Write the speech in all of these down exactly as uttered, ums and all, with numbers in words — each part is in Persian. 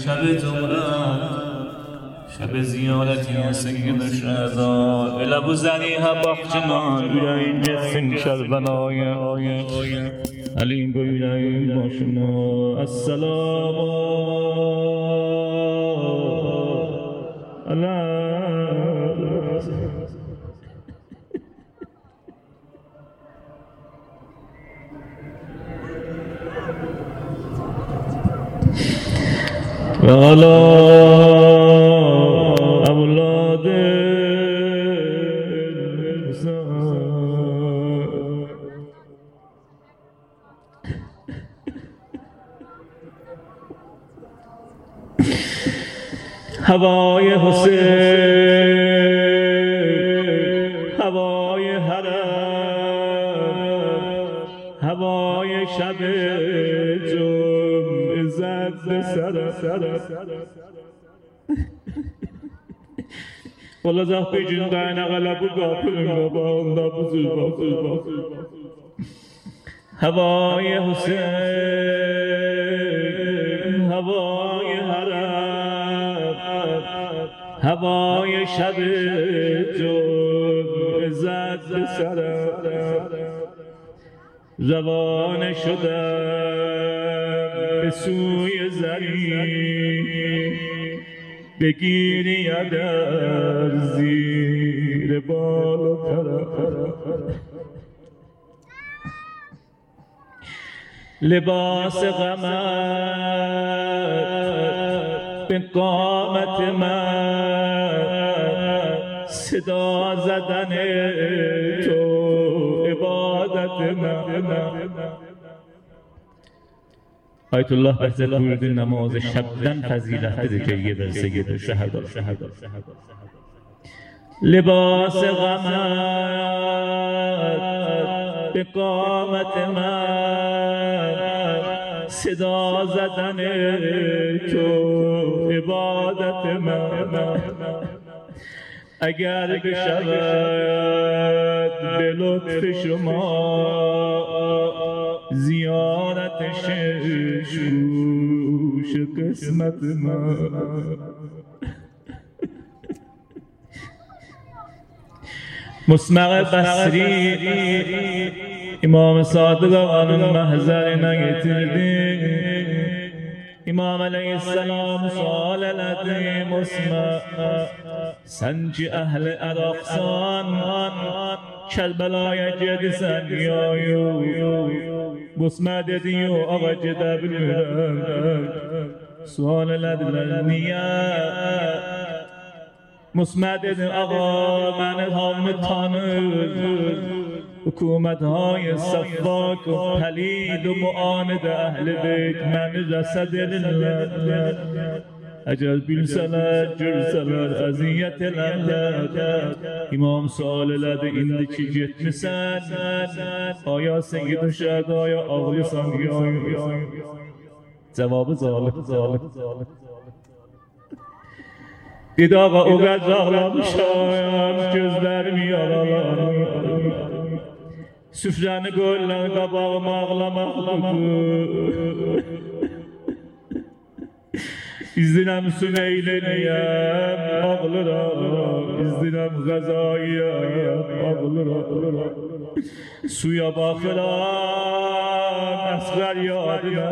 شب جمعه شب زیارتی سید الشهدا لبو زنیها باخچمان yüreğin geçsin şerbenaya Ali bu yüreğin başına Esselamu ala ve ala evladı havai Hüseyin havai haram havai şab-ı cum izzet sara Valla zahbi cündayna galabu gafırın gabağında buzul buzul havai Hüseyin havai haram havai şab-ı cum izzet sara روانه شدم به سوی زمین بگیری در زیر بال و پر لباس غمت به قامت من صدا زدن تو آیت الله بحثت بورد نماز شبدن فضیلت که یه برسه یه در شهدا لباس غمت به قامت من صدا زدن تو عبادت من اگر بشود به لطف شما زیارت شوش قسمت من مسمع بصری امام صادق آنون محضر نگتردی امام علیه السلام سوال لدی مسمع سنج اهل عراقسان کربلای جدیسن یایو مسمع دیدیو آقا جده بلورم سوال لدی نیت مسمع دیدی آقا من هم تانر حکومت های صفاک و پلید و معاند اهل بیت من رسد لله اجل بیلسلر جرسلر ازیت لله امام سوال لده این چی جتمسن آیا سید شد آیا آقلی سنگی جواب ظالم دید آقا اوگد زغلام شایم جزبر میارالان süfrəni qoyurlar qabağıma ağlamaqlıdır İzdirəm Süneyliyəm, ağlır ağlır İzdirəm Qəzayiyəm, ağlır ağlır Suya baxıram, əsğər yadına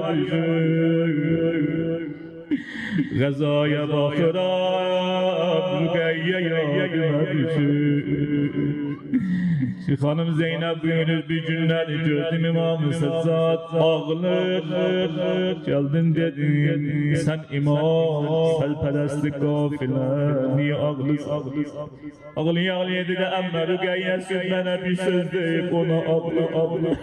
düşür Qəzaya baxıram, Rüqəyyə yadına düşür Xanım Zeynəb buyurur bir günləri gördüm İmam-ı Səccad ağlır Gəldin dedin sən imam səlpərəsti qafilə niyə ağlısın Ağlıya ağlıya dedi əmmə Rüqəyyə söz mənə bir söz deyib ona ağlı ağlı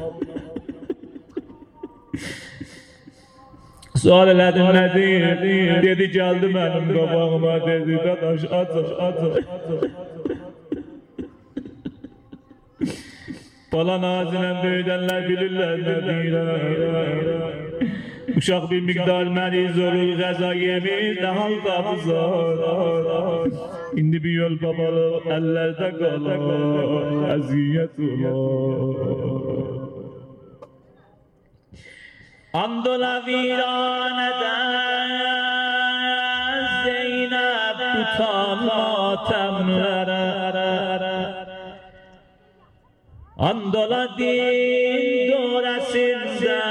Sual elədim nədir dedi gəldi mənim qabağıma dedi dadaş atır atır Bala nazilən böyüdənlər bilirlər nə deyirəm Uşaq bir miqdar məriz olur qəza yemir Nəhal qabızar İndi bir yol babalı əllərdə qalar Əziyyət olar Andola viraneden tutan matemlere Andola din doresinde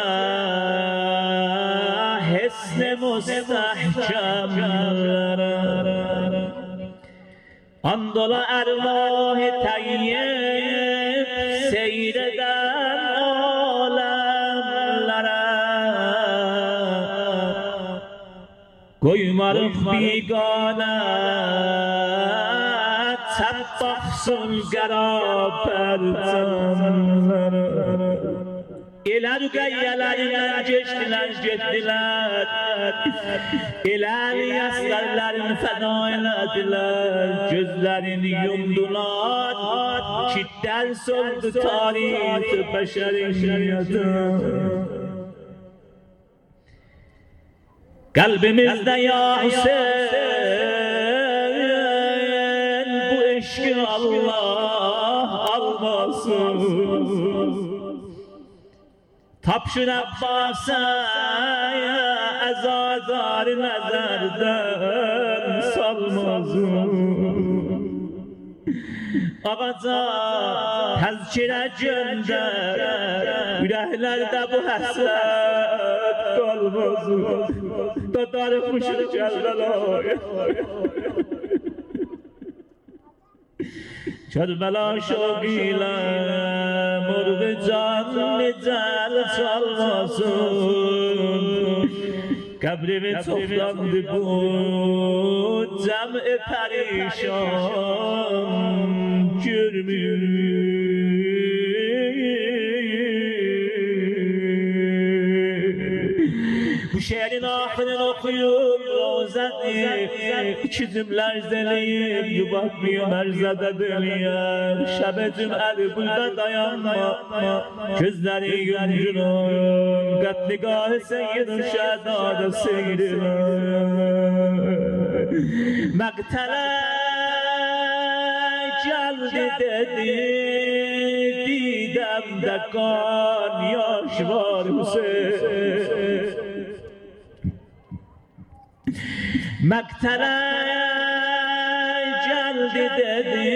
Hesne mustahkemlere Andola ervah-ı tayyib seyreden alemlere Koymarık bigane Tabbahsın garabeltemlere İler gayyelerine geçtiler gittiler İler yaslarların feda elediler Gözlerini yumdular Çitten soldu tarih beşeriyeti Kalbimizde ya Hüseyin Bu eşki Allah almasın Tapşın Abbas'a azadar nezerden salmazım Ağaca tezkire gönder Yüreklerde bu həsrət kalmazım Tadarıkmışım Kerbela'ya Kerbela şoğuyla Murg canlı can çalmasın Kabrimi toplandı bu cem-i perişan Görmüyor Bu şehrin ahını okuyup rozeti İki cümler zeleyip Yubakmıyor merzede dönüyor Şebe cümeli burada dayanma Gözleri yumcunun Katligahı seyyid-i şehzade seyrine Mektele geldi dedi Didemde kan yaş var Hüseyin Mektele geldi dedi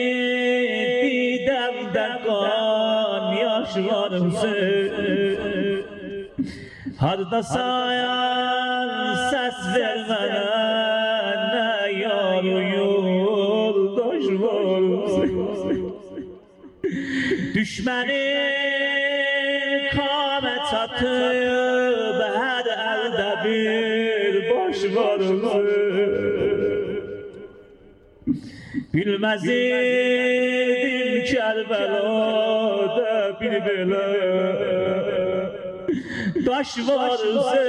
Didemde kan yaş var Hüseyin Harda sayan ses vermene Ne yar yoldaş var Hüseyin Düşmenin kamet atıp Her elde bir baş var Bilmez idim Kerbela'da bir bela Taş var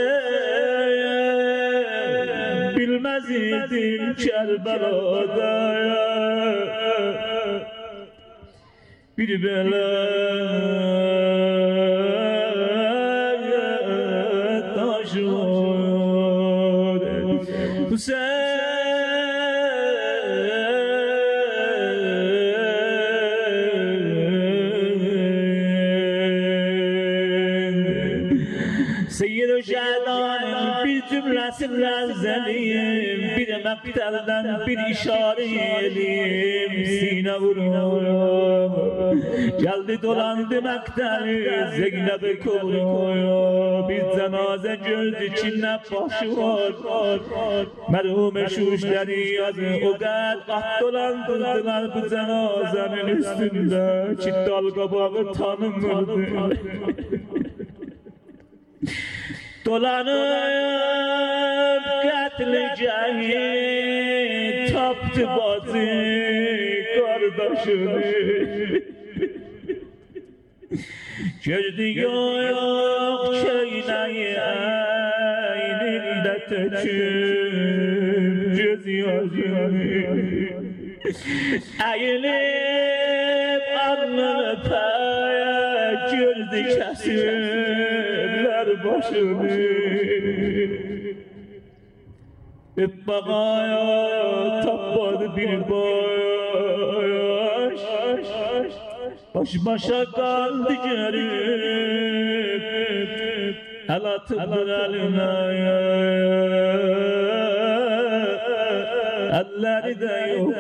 Bilmez idim Kerbela'da bir bela Taş var Hüseyin Seyyid-i Şehdan'ın bir cümlesinden zeliyim Bir mektelden bir işareyelim Sine vuruyorum Geldi dolandı mekteli Zeynep-i Kubra Bir cenaze göz içinde başı var Merhum şuşları yazı O kadar at dolandırdılar bu cenazenin üstünde Çit dalga bağı tanımırdı Dolanıp katliceyi taptı bazı kardeşini Gördü yok çeyneyi eyninde töküp göz yaşını Eğilip alnını pek gördü kesirler başını Hep bakaya tapmadı bir baş Baş başa kaldı görüp El atıptır eline elleri de yok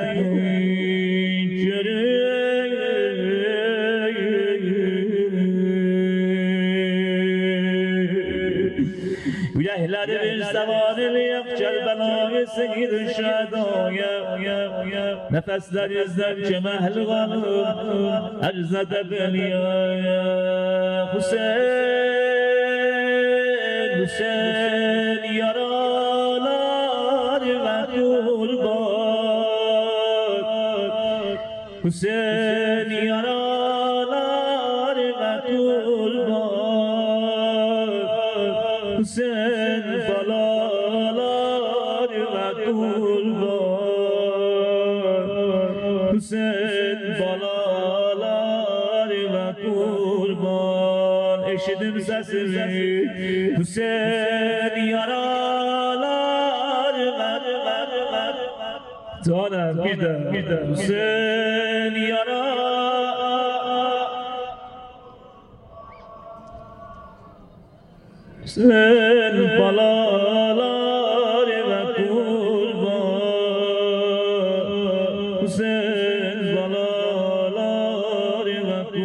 yürekleri bir zamanı yok Kerbela'yı seyir şadaya nefesler izlerce mehl kalıp erzede beliyaya Hüseyin Hüseyin yaralar ve kurban Hüseyin yaralar ve kurban Hüseyin balalar ve kurban Hüseyin balalar ve kurban Eşidim sesini Hüseyin yaralar ver ver ver Canım bir de bir de Hüseyin yaralar Hüseyin balalar ve kurban Hüseyin balalar ve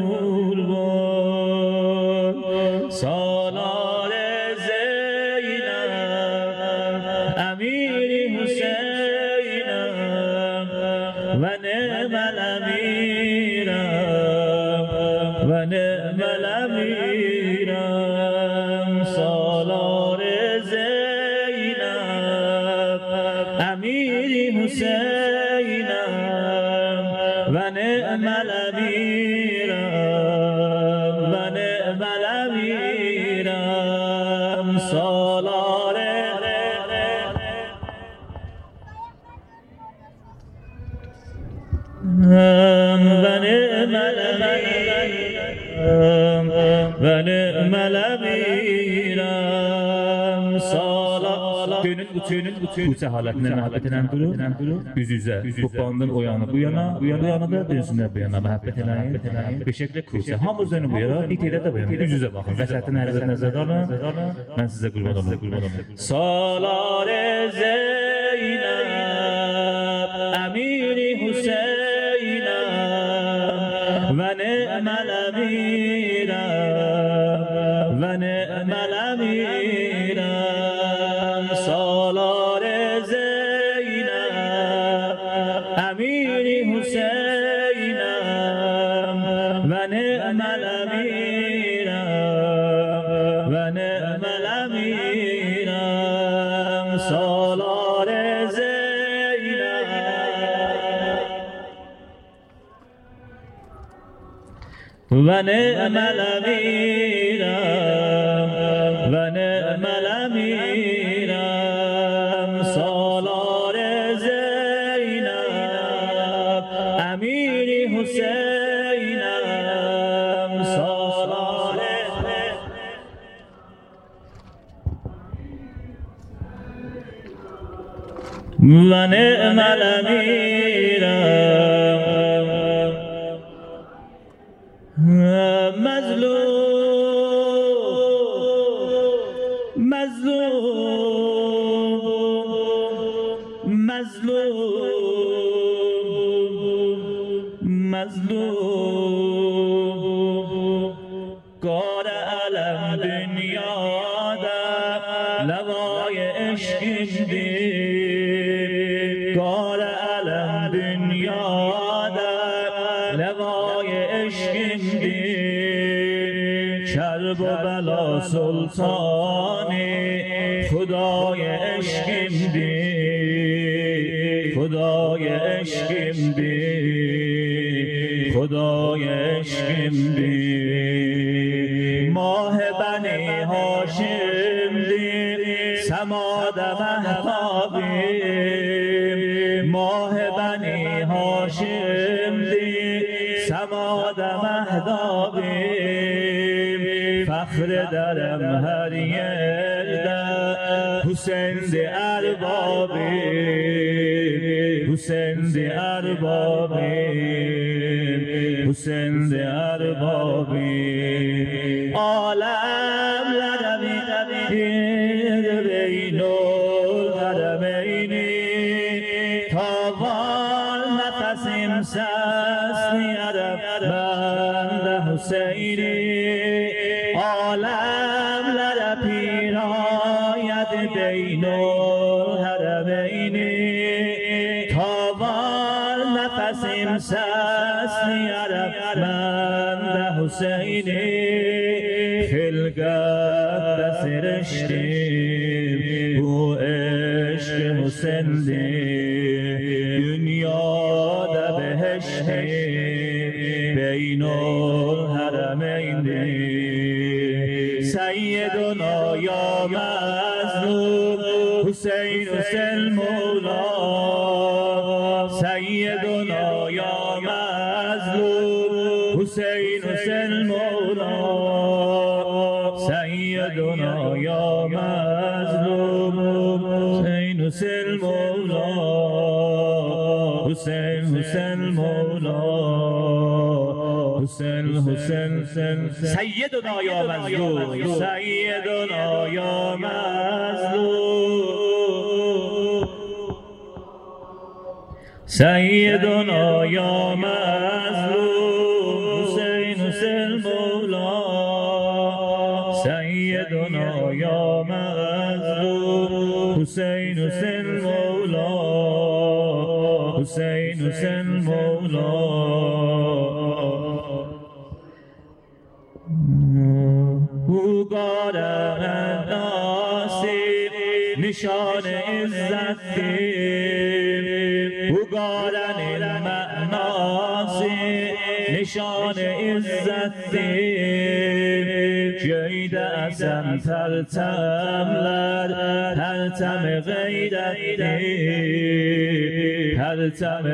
kurban Salar Zeynep Emiri Hüseyin'em ve ne'mel emirem ve ne'mel emirem Salar Zeynep Emiri Hüseyin'em ve ne'mel emirem ve ne'mel emirem Salar ve ne'mel emirem ve ne'mel emirem Salar Köyünün bütünün bütün haletine muhabbetinden durur yüz yüze kupandan o yana bu yana bu yana bu yana da dönsünler bu yana muhabbetinden bir şekilde kursa hamur dönü bu yana itede de bu yana yüz yüze bakın vesayetin her bir nazarda alın ben size kurban olayım Salar Zeynep Emiri Hüseyin'em ve ne'mel emirem ve ne'mel emirem Salar Zeynep Emiri Hüseyin'em ve ne'mel emirem ve ne'mel emirem Salar Zeynep ve ne'mel emirem ve ne'mel emirem Salar Zeynep Emiri Hüseyin'em Salar ve ne'mel emirem Mazlum Mazlum Mazlum Mazlum Kar alem dünyada levay eşkimdir Kar alem dünyada levay eşkimdir Kerb و بلا سلطان خدای عشقimdir خدای عشقimdir خدای عشقimdir ماه بنی هاشمdir سماد مهتابim ماه بنی هاشمdir سماد مهتابim فخر درم her yerde Hüseyin'di erbabim Hüseyin'di erbabim Hüseyin'di erbabim alemlere bir beynul haremeyni ta سسنیرم بند حسینی عالم لر پیراید بین الحرمینی تاوار نفسیم سسنیرم بند حسینی خلقت سرشتیم bu eşk Hüseyin'di dünyada beheşti beynul haremeyndi Seyyiduna ya mazlum Hüseyin Hüseyin Mevla Seyyiduna ya mazlum Hüseyin Hüseyin Mevla Seyyiduna ya mazlum Hüseyin Hüseyin Mevla Hüseyin Hüseyin Mevla Hüseyin Hüseyin Hüseyin Seyyiduna ya mazlum Seyyiduna ya mazlum Seyyiduna ya mazlum Hüseyin Hüseyin Mevla Seyyiduna ya mazlum Hüseyin Hüseyin Mevla Hüseyin Hüseyin Mevla Bu garem nasip nişan izzettir Bu garenin ma'nası nişan izzettir Göyde esen tertemler tertem gayrettir tertem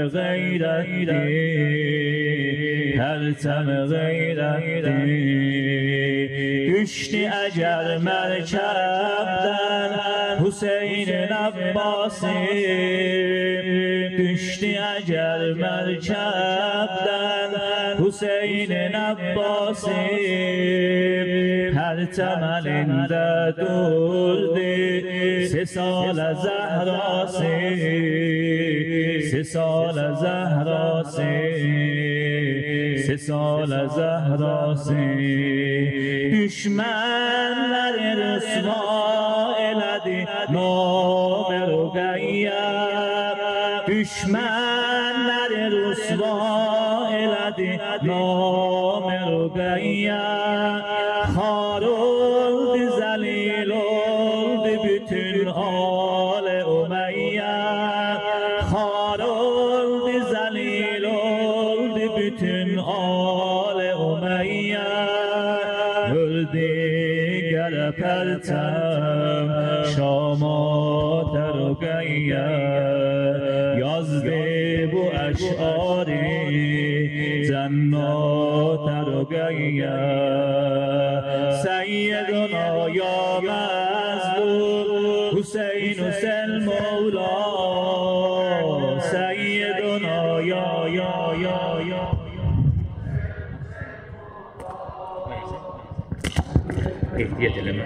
gayrettir tertem gayrettir Düştü ecel merkepten Hüseyin'in Abbasi Düştü ecel merkepten Hüseyin'in Abbasi Her temelinde durdu Sesal Zehrası Sesal Zehrası Sesal Zehrası Düşmanlar rüsva eledi Nam-ı Rüqeyyem Düşmanlar rüsva eledi Nam-ı Rüqeyyem Khar oldu zelil oldu bütün al-ı Umeyye Khar oldu zelil oldu bütün al-ı Umeyye Diger pertem şamat Rüqeyye yazdı bu eş'ari cennat Rüqeyye Seyyiduna ya mazlum Hüseyin Hüseyin Mevla Seyyiduna ya ya ya ya ehtiyat eleme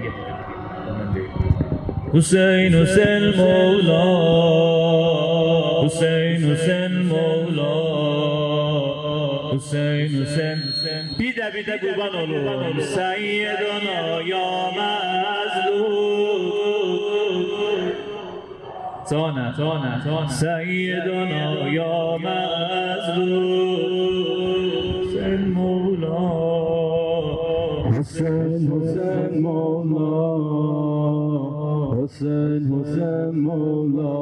Hüseyin Hüseyin Mevla Hüseyin Hüseyin Mevla Hüseyin Hüseyin Bir de bir de kurban olun Seyyiduna ya mazlum Sonra sonra sonra Seyyiduna ya mazlum Sen Mevla Hüseyin Hüseyin Mevla Hüseyin Hüseyin Mevla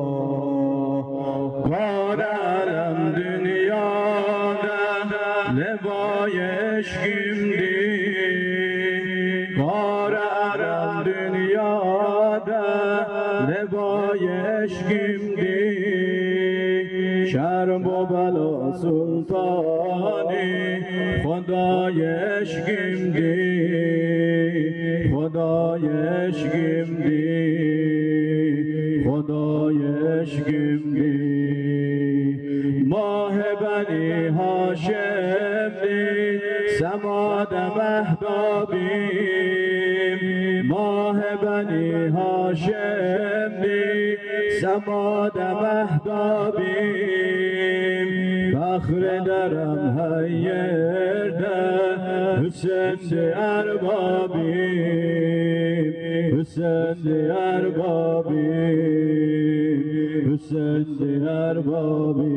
Kararım dünyada Levaye eşkimdi Kararım dünyada Levaye eşkimdi Şerm و بلا سلطانی خدای عشقیم دی خدای عشقیم دی خدای عشقیم دی ماه بنی هاشم دی سماد مهدابیم ماه بنی هاشم دی سماد مهدابیم فخر درم هیرده حسین دی اربابی حسین دی اربابی حسین دی اربابی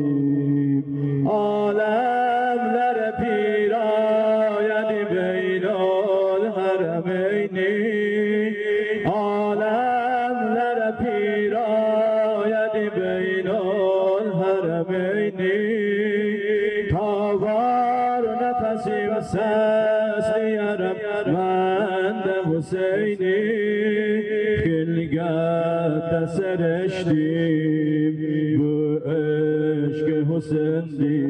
عالم لر پیراید بین الحرمینی عالم لر پیراید بین الحرمینی تاوار نفسی و سستی عرب مند حسینی خلقت سرشتیم bu aşk Hüseyin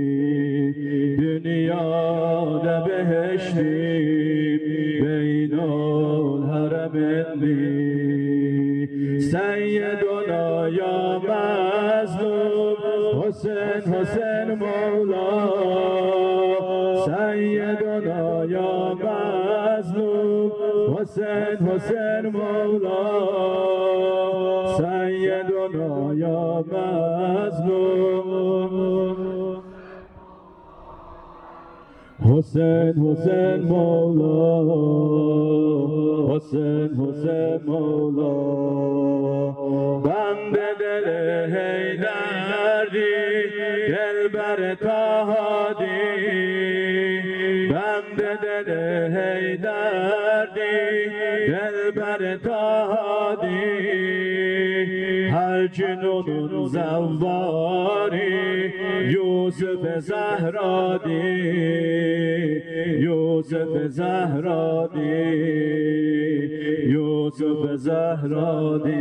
dünyada beheştim beynul haremendi Seyyiduna ya mazlum Hüseyin Hüseyin Mevla Seyyiduna ya mazlum Hüseyin Hüseyin Mevla Seyyiduna ya mazlum Hüseyin Hüseyin Mevla Hüseyin Hüseyin Mevla Bende dele heyderdi Delber tahadi Bende dele heyderdi Delber tahadi Her gün onun zavvari Yusuf Zehradi Yusuf Zehradi Yusuf Zehradi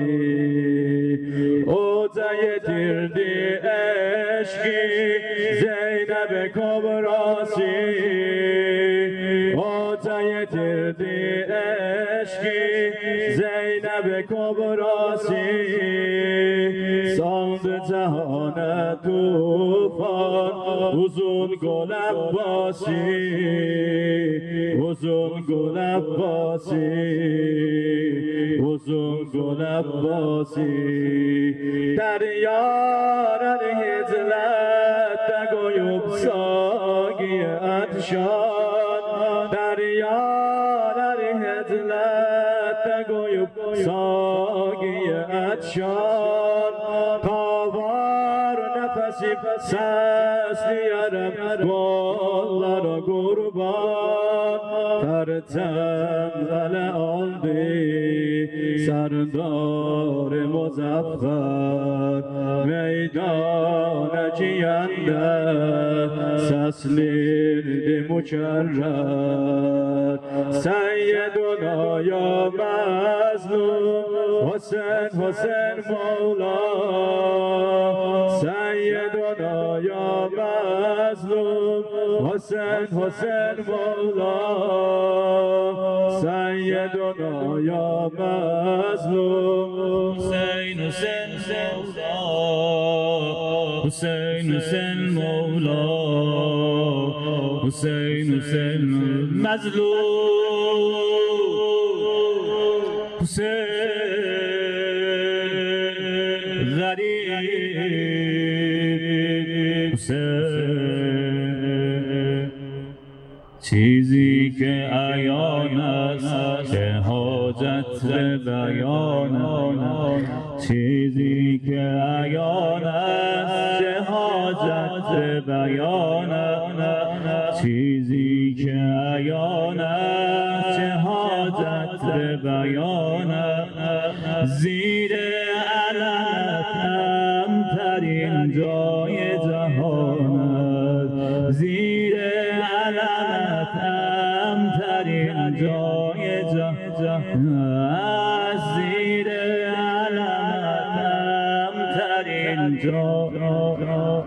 O da yetirdi eşki Zeynep Kobrasi O da yetirdi eşki Zeynep Kobrasi Sandı cehane tufan Uzun gol Abbasi Uzun gol Abbasi Uzun gol Abbasi Deryaran hizlette koyup sagiye atşan Deryaran hizlette koyup sagiye atşan Tavar nefesi sesli yarım kollara kurban Tertem zale aldı Serdar Muzaffer Meydana ciyende Seslirdi mücerrer Seyyiduna ya mazlum Hüseyin Hüseyin Mevla Seyyiduna ya mazlum Hüseyin Hüseyin Mevla Seyyiduna ya mazlum Hüseyin Hüseyin Mevla Hüseyin Hüseyin Mevla Hüseyin Hüseyin mazlum Hüseyin garib Hüseyin چیزی که عیان است چه حاجت به بیان چیزی که عیان است چه حاجت به بیان چیزی که عیان است چه حاجت به بیان زیر علمت کمترین جای جهان است زیر علمت کمترین جای جهان است زیر علمت کمترین جای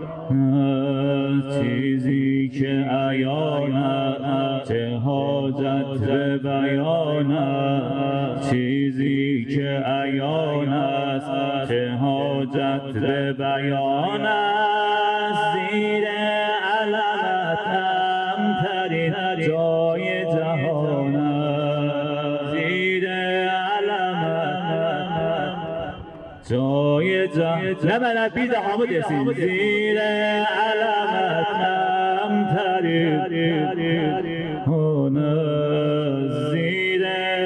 چیزی که عیان است چه حاجت به بیان چیزی که عیان است چه حاجت به بیان است زیر علمت کمترین جای جهان است زیر علمت جای جهان نه من بیده حامد یسین زیر علمت هونه زیر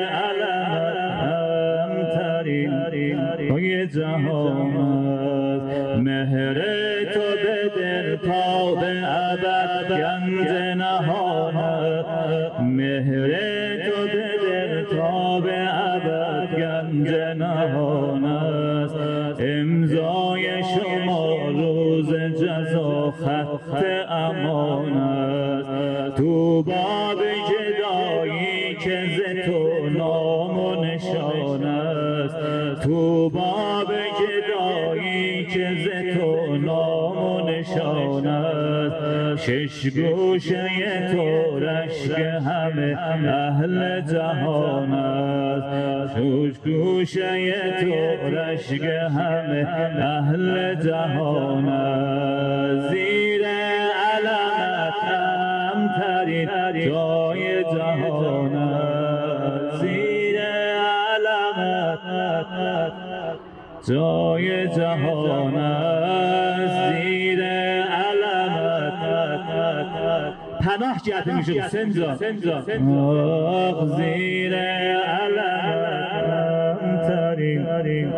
علم ترین پای جهان مهر تو به دل تا به ابد گنج نهان مهر تو به دل تا به ابد گنج نهان است امضای شما روز جزا خط امان است تو باب جدایی که ز تو نام و نشان است تو باب جدایی که ز تو نام و نشان است شش گوشه تو رشک همه اهل جهان است شش گوشه تو رشک همه اهل جهان است زیر علمت امترین جای جهان است زیر علمت جای جهان است زیر علمت پناه جهت میشه سنجا آخ زیر علمت ترین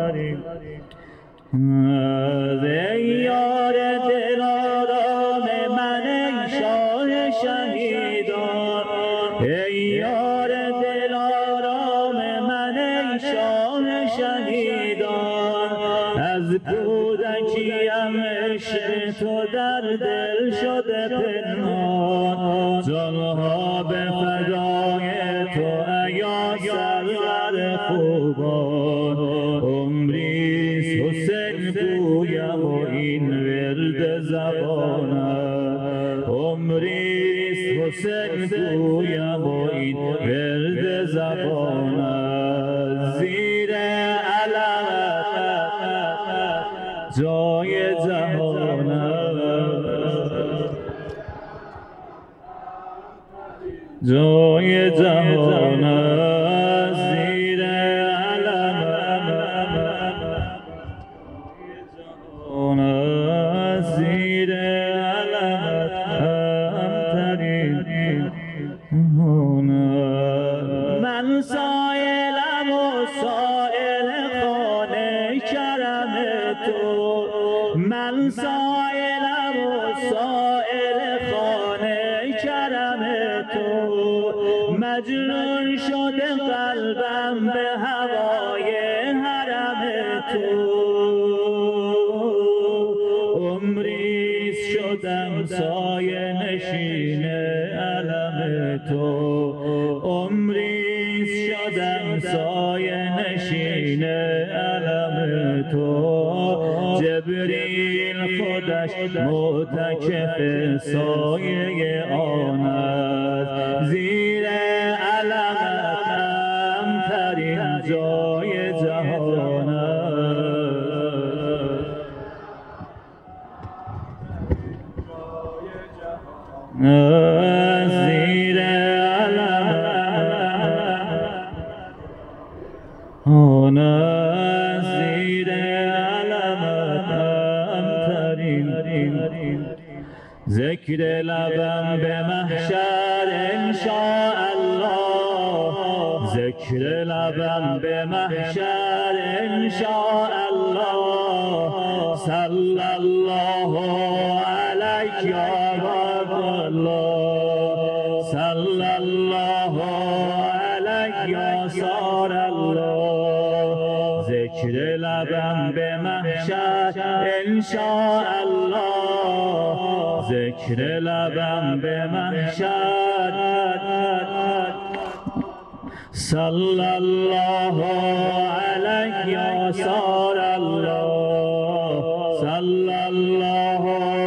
ای یار دلارام من ای شاه شهیدان ای یار دلارام من ای شاه شهیدان از کودکیم عشق تو در دل شده پنهان جانها به فدای تو ایا سرور خوبان عمریست حسین گویم و این ورد زبانم عمریست حسین گویم و این ورد زبانم زیر علمت جای جهانم جای جهانم زیر علمت زیر علمت همترین من سائلم و سائل خانه کرم تو من سائلم و سائل خانه کرم تو مجنون شده قلبم به هوای حرم تو عمریست شدم سایه نشین علم تو عمریست شدم سایه نشین علم تو جبریل خودش معتکف سایه آن است زیر علمت امترین جای جهان است زیر علمت آن است زیر علمت امترین ذکر لبم به محشر انشاءالله ذکر لبم به محشر انشاءالله صلی الله علیک یا رب الله صلی الله علیک یا سار الله ذکر لبم به محشر انشاءالله ذکر لبم به محشر صلی الله علیک یا سار الله صلی الله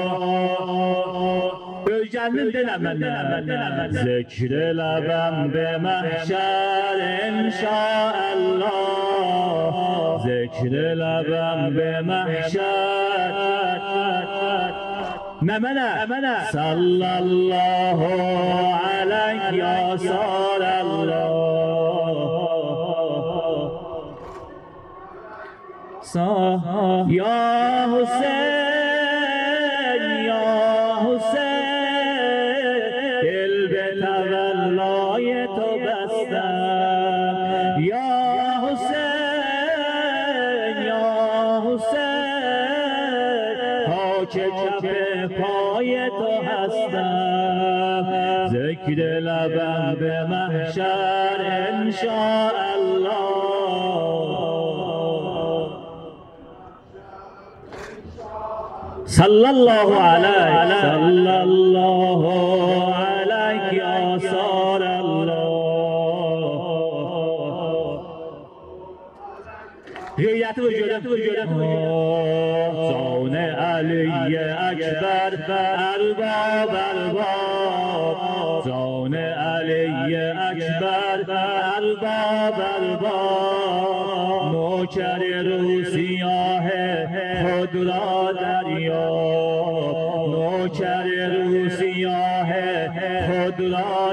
بجنن دلم من ذکر لبم به محشر انشاءالله ذکر لبم به محشر ممنه صلی الله علیک یا سار الله یا حسین یا حسین پای تو هستم ذکر لبم به محشر انشاءالله صلی الله علیک صلی الله علیک یا سار الله هیئت وجودت وجودت زون علی اکبر ارباب ارباب زون علی اکبر ارباب ارباب نوکر رو سیاه خود را دریاب نوکر رو سیاه خود را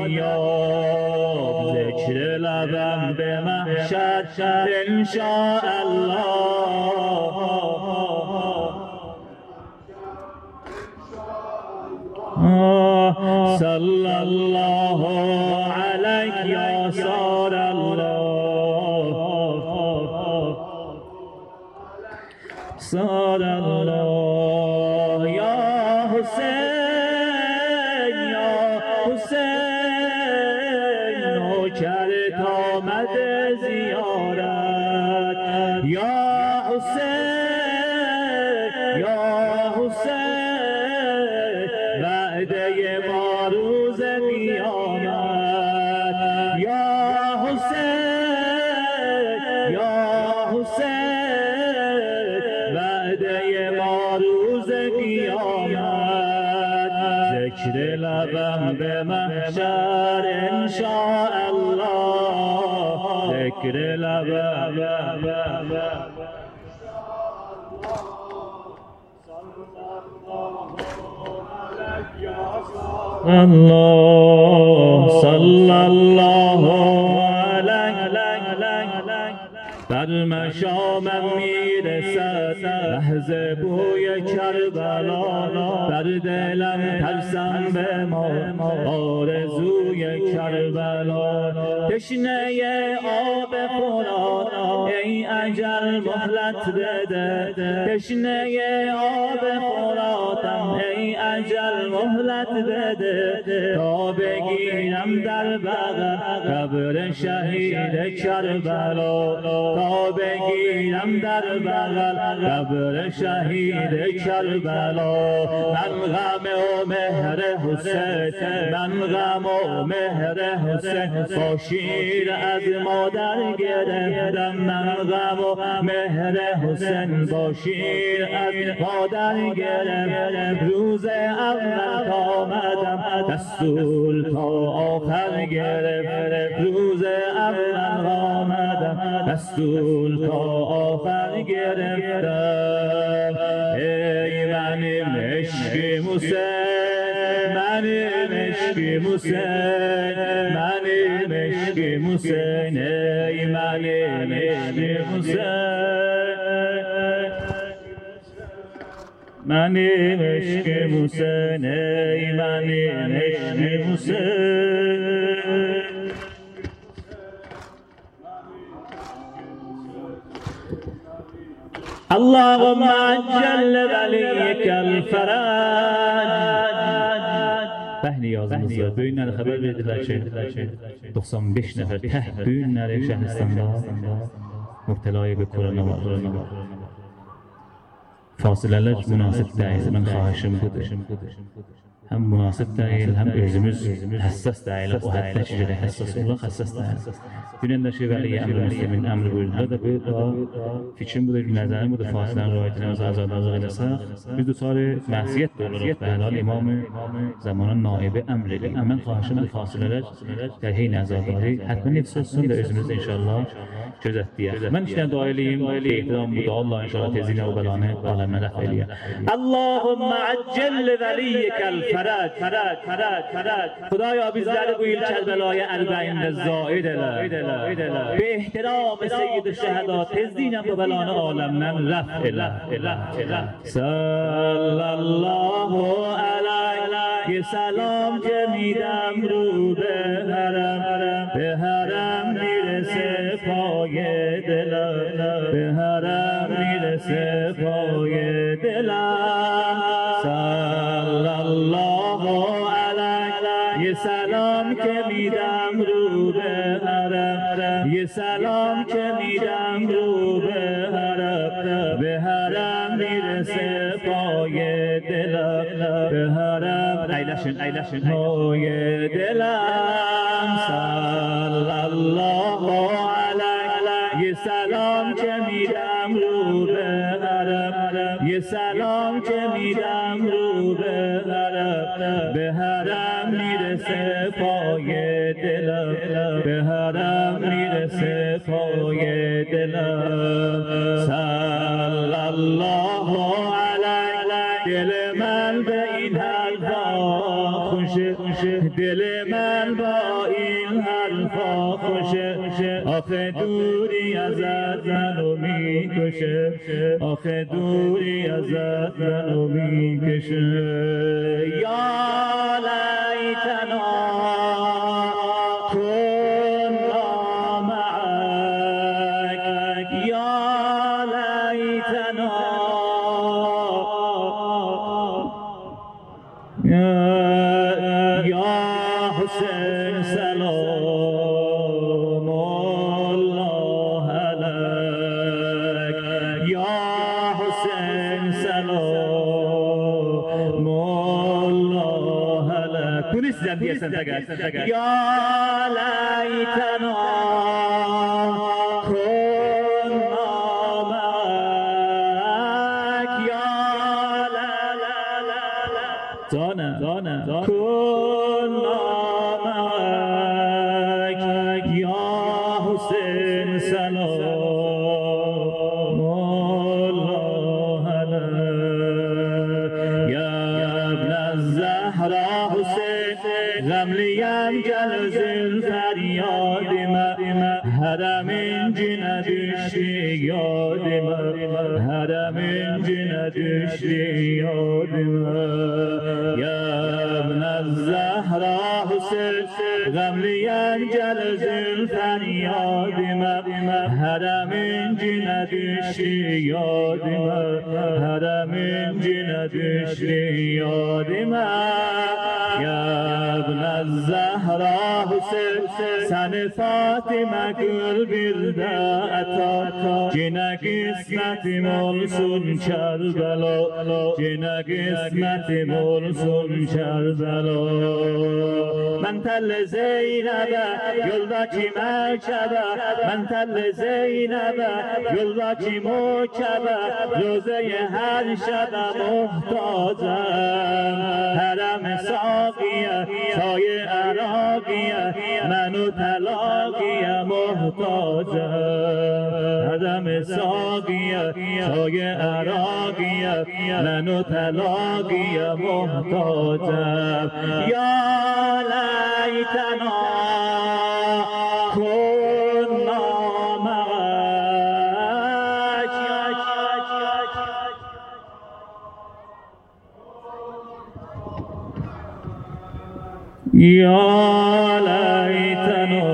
دریاب ذکر لبم به محشر انشاءالله صلی الله علیک یا سار الله سار الله یا حسین یا حسین نوکرت آمد زیارت یا حسین یا حسین وعده ما روز قیامت یا حسین یا حسین وعده ما روز قیامت ذکر لبم به محشر انشاءالله ذکر لبم الله صلی الله علیک در مشامم میرسد لحظه بوی کربلا در دلم ترسم به ما آرزوی کربلا تشنه آب فرات ای اجل مهلت بده تشنه آب فراتم ای اجل مهلت بده تا بگیرم در بغل قبر شهید کربلا تا بگیرم در بغل قبر شهید کربلا من غم و مهر حسین من غم و مهر حسین با شیر از مادر گرفتم من غم و مهر حسین با شیر از مادر گرفتم روز اول تا آمدم دستور تا آخر گرفت روز اول آمدم دستور تا آخر گرفتم ای من مشک موسین من مشک موسین من مشک موسین ای من مشک موسین من مشک موسین ای من مشک موسین اللهم عجل وليك الفرج به نیازımız var. Bugünləri xəbər verdilər ki, doxsan beş nəfər təh bugünləri Şəhristanda mübtəlaya bir korona var. Fasilələr münasib deyil, mən xahişim budur. Həm münasib deyil, həm özümüz həssas deyil, o həddə ki, həssas olaq, həssas deyil. Günəndə ki, vəliyə əmr-i müslimin əmri buyurdular da, bu da fikrim budur, nəzərim budur, fasilənin rayətlərimizə azadazıq eləsək, biz dutarı məsiyyət də oluruq, bəhəlal imamı zamanın naibi əmr edir. Mən xahişim bu fasilələr tərhey nəzadari, həttmən yetişsin də özümüzdə inşallah gözətləyək. Mən işlən dua eləyim, ehtiram budur, Allah inşallah tezinə o bəlanı aləmə rəf eləyək. Allahümmə əccəl vəliyyəkəl فرج فرج فرج فرج خدایا bizləri bu il Kərbəlaya əlbəyində zaid elə به احترام سید الشهدا تزدینم bu bəlanı aləmdən rəf elə صلی الله علیه سلام که میدم رو به حرم به حرم میرسه پای دلم به حرم میرسه پای دلم سلام که میدم رو به حرم، یه سلام که میدم رو به حرم، به حرم میرسه پای دلم، به حرم ایلشن ایلشن پای دلم. صلی الله علیه، یه سلام که میدم رو به حرم، یه سلام که میدم رو به حرم، به حرم میرسه پای دلم، به حرم میرسه پای دلم. صلی الله علیه، دل من به این حرفا خوشه، دل من با این حرفا خوشه، آخه دوری ازت منو میکشه، آخه دوری ازت منو میکشه. یا لیتنا کنا معک، یا لیتنا یا حسین سلام الله علیک، یا حسین سلام الله علیک. پولیس زن دیسن تگه یا لیتنا کنا معک، یا لا لا لا لا زانه زانه کنا معک، یا حسین سلام الله علیک. یا ابن الزهرا حسین غملیم جلز فریاد من، حرم اینجی نداشتی یاد من، حرم اینجی نداشتی یاد من. یا ابن الزهرا حسین غملیم جلز فریاد من، حرم اینجی نداشتی یاد من، حرم اینجی نداشتی یاد من. یا ابن الزهرا حسین سن فاطمه گل birde ata, cine kısmetim olsun Kerbela, cine kısmetim olsun Kerbela. Ben telle Zeynep'e, yoldaki Mekke'be, ben telle Zeynep'e, yoldaki Mekke'be, Roze-i her şebe muhtacım. Herem-i sakiye, çay-ı erakiye, menü telakiye muhtacım. Herem-i sakiye, çay-ı erakiye, menü telakiye muhtacım. Ya leytena kunna ma'ak. Ya leytena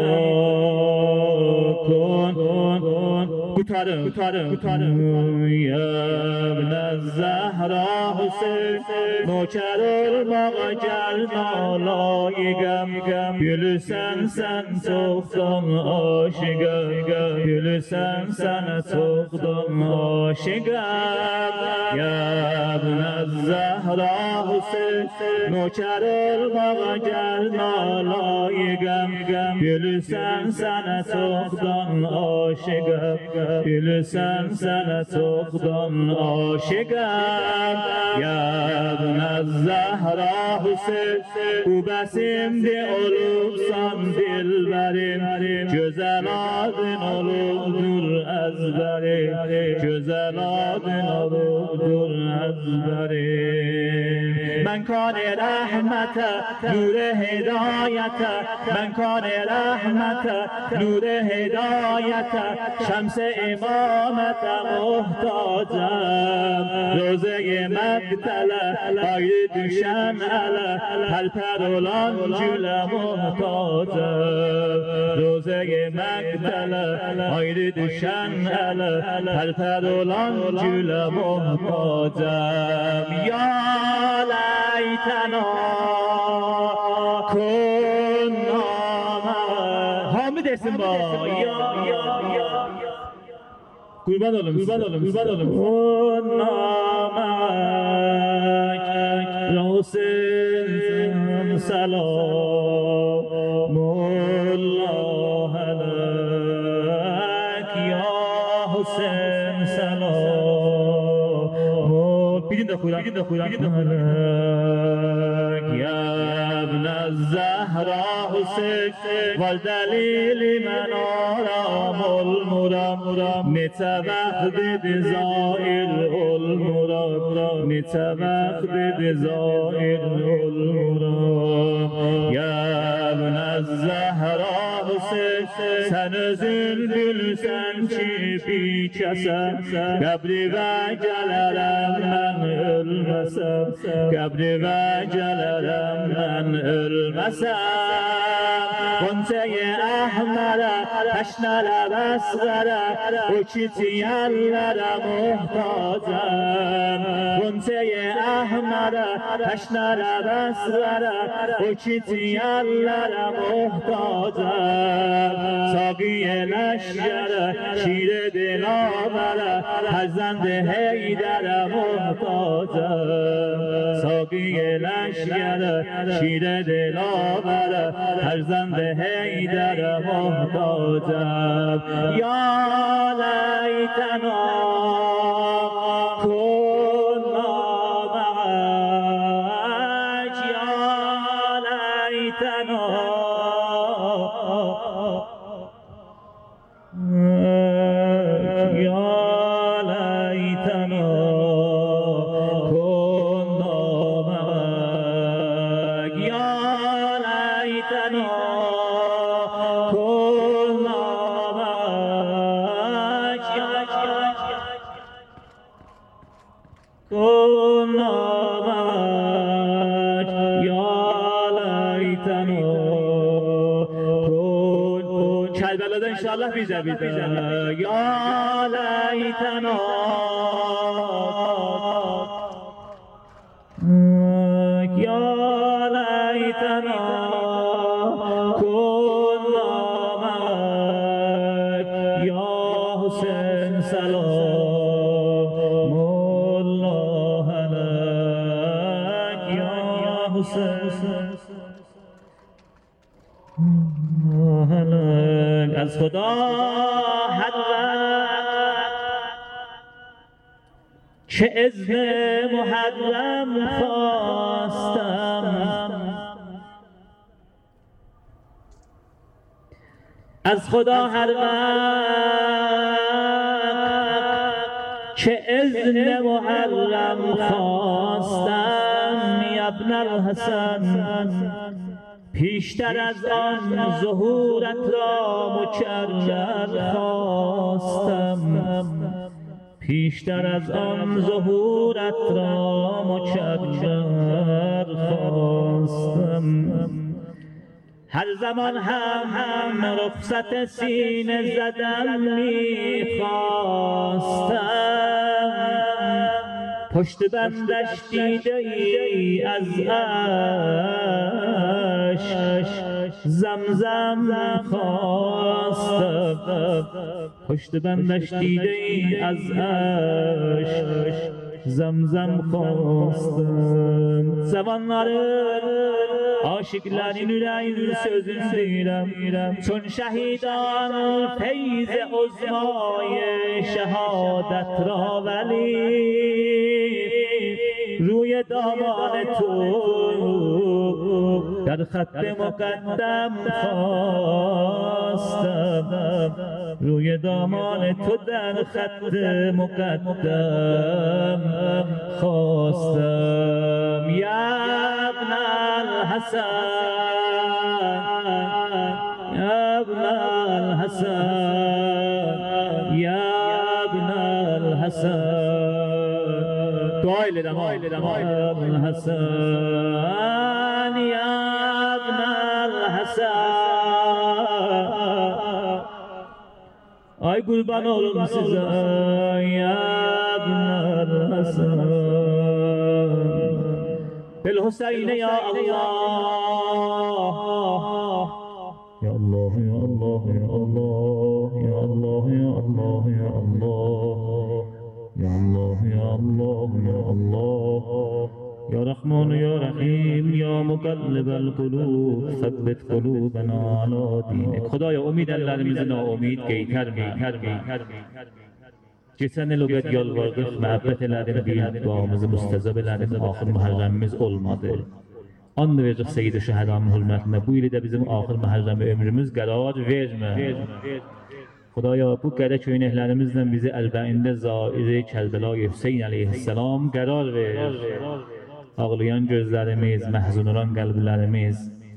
kun Kutarım, kutarım, kutarım. Ya ibn Zahra Hüseyin, noker olmağa gel nalayigem. Gülüsen sen çoktan aşıgem, gülüsen sen çoktan aşıgem. Ya ibn Zahra Hüseyin, noker olmağa gel nalayigem. Gülüsen sen çoktan aşıgem, gülüsen sana çoktan aşıgam. Ya ibn Zahra Hüseyin, bu besimdi olubsan dilberim. Güzel adın olubdur ezberim, güzel adın olubdur ezberim. Ben kâne rahmete, nur-i hidayete, ben kâne rahmete, nur-i hidayete, şems-i imamete muhtacım. Roze-i mebtele, ayrı düşen ele, perper olan güle muhtacım. Roze-i mebtele, ayrı düşen ele, perper olan güle muhtacım. Ya leytena kun desin ba ya ya ya kurban olun kurban olun kurban olun Rasul salam Allah alak ya Hüseyin salam Birin de Kur'an birin de Kur'an ya ibn الزهرا حسین والدلیل من آرام المرام نتوقد زائر المرام نتوقد زائر المرام یا ابن الزهرا حسین sen özün bilsen ki bir kəsəm Qəbri və gələrəm mən ölməsəm Qəbri və gələrəm mən ölməsəm Qoncayı əhmərə, təşnələ bəsvərə O kitiyəllərə muhtacəm Qoncayı əhmərə, təşnələ bəsvərə O kitiyəllərə muhtacəm Saqi leşkere, şire dilavere Hazand heydere muhtacım Saqi leşkere, şire dilavere Hazand heydere muhtacım Ya leytena kunna ma'ak Ya leytena Kerbela'da inşallah bize bize ya leytena ya leytena kunna ma'ak ya Hüseyin salam Allah alak ya Hüseyin از خدا هر وقت که اذن محرم خواستم از خدا هر وقت که اذن محرم خواستم یا ابن الحسن پیشتر از آن ظهورت را مکرر خواستم پیشتر از آن ظهورت را مکرر خواستم هر زمان هم هم رخصت سینه زدن میخواستم پشت بندش دیده ای از عشق زمزم خواستم پشت بندش دیده ای از عشق زمزم خواستم zamanların aşıkların yüreğinin sözünü deyirəm çün şehidan feyz uzmayı şehadet ra veli روی دامان تو در خط مقدم خواستم روی دامان تو در خط مقدم خواستم یا ابن الحسن یا ابن الحسن یا ابن الحسن دعای لدم ابن الحسن یا ابن الحسن ay kurban olun size ya ابن الحسن بالحسين ya Allah یا الله یا الله یا الله یا الله یا الله یا الله یا الله یا الله یا الله یا رحمان یا رحیم یا مقلب القلوب ثبت قلوبنا علی دینک. خدایا امیدlerimizi naumid geyterme. Geçen el o kadar yalvardık, muhabbet eledin, bir duamızı müstezab eledin, ahir muharremimiz olmadı. And verdik Seyyid-i Şeheda'nın hürmetine, bu ili de bizim ahir muharremi ömrümüz qərar verme. Xudaya bu qədər köynəklərimizlə bizi əlbəində zairi Kərbəla-i Hüseyin əleyhisselam qərar ver. Ağlayan gözlərimiz, məhzun olan qəlblərimiz,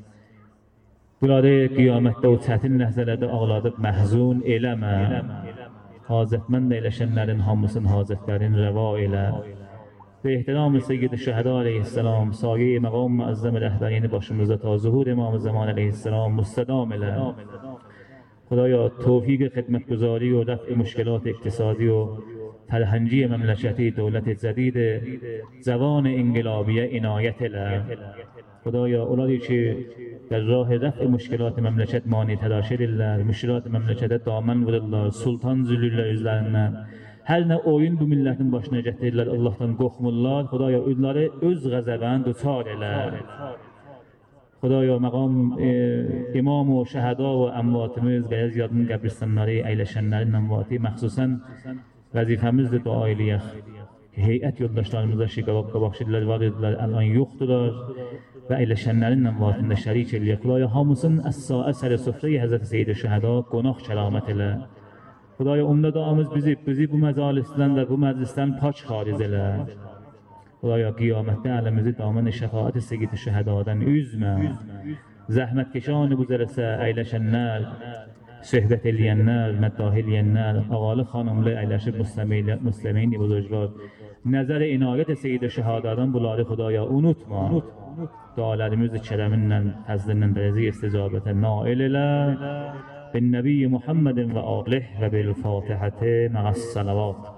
bunları qiyamətdə o çətin ləhzələrdə ağladıb məhzun eləmə. Hazətmənd eyləşənlərin hamısının hazətlərini rəva elə. Ve ehtiram-ı Seyyid-i Şeheda aleyhisselam, saye-i məqam müəzzəm rəhbərini başımızda ta zuhur İmam-ı Zaman aleyhisselam müstədam elə. Xudaya توفیق خدمتگزاری و رفع مشکلات اقتصادی و فرهنگی مملکتی دولت جدید جوان انقلابی عنایت اله. خدایا اولادی که در راه رفع مشکلات مملکت mani تراش edirlər, müşkilat məmləkətə daman vururlar, sultan zülürlər üzlərindən. Hər nə oyun bu millətin başına gətirirlər, Allah'tan qorxmurlar. Xudaya onları öz qəzəbən duçar elə. Xudaya məqam e, imam و şəhəda و əmvatimiz və yadın qəbristanları, əyləşənlərin əmvati məxsusən vəzifəmizdir dua eləyək. Heyət yoldaşlarımıza şiqavab qabaqşirlər var edilər, ələn yoxdular və əyləşənlərin əmvatında şərik eləyək. Xudaya hamısının əs-sa əsər-i süfrəyi Həzrət Seyyid-i Şəhəda qonaq kəramət elə. Xudaya umda duamız bizi, bizi bu məcalisdən və bu məclisdən paç xariz elə. Xudaya qiyamətdə əlimizi damın şəfaət-i Seyyid-i Şəhədadan üzmə. Zəhmətkeşan bu zərəsə əyləşənlər, söhbət eləyənlər, məddah eləyənlər, ağalı xanımlı əyləşib müsləmeyni buzurcular. Nəzər-i inayət-i Seyyid-i Şəhadadan bunları Xudaya unutma. Dualarımızı kərəminlə, həzlindən dərəzi isticabətə nail elə. Bin Nəbiyyi Muhammedin və alih və bil-Fatihəti mə'əs-salavat.